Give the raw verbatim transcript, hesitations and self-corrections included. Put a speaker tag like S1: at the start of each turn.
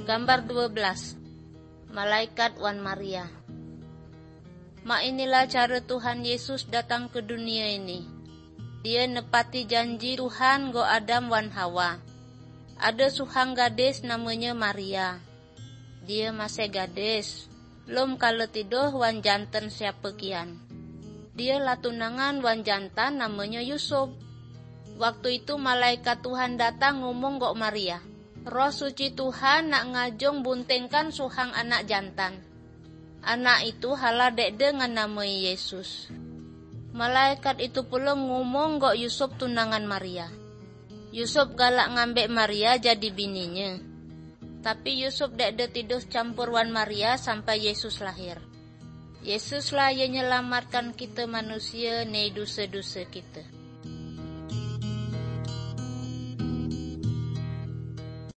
S1: Gambar dua belas. Malaikat Wan Maria. Mak inilah cara Tuhan Yesus datang ke dunia ini. Dia nepati janji Tuhan go Adam wan Hawa. Ada suhang gadis namanya Maria. Dia masih gadis. Lom kalau tidur wan jantan siapa kian. Dia lah tunangan wan jantan namanya Yusuf. Waktu itu malaikat Tuhan datang ngomong gok Maria. Roh suci Tuhan nak ngajong buntengkan suhang anak jantan. Anak itu hala dek dengan nama Yesus. Malaikat itu pula ngomong gok Yusuf tunangan Maria. Yusuf galak ngambek Maria jadi bininya. Tapi Yusuf dek de tidur campur wan Maria sampai Yesus lahir. Yesuslah yang menyelamatkan kita manusia dari dosa-dosa kita.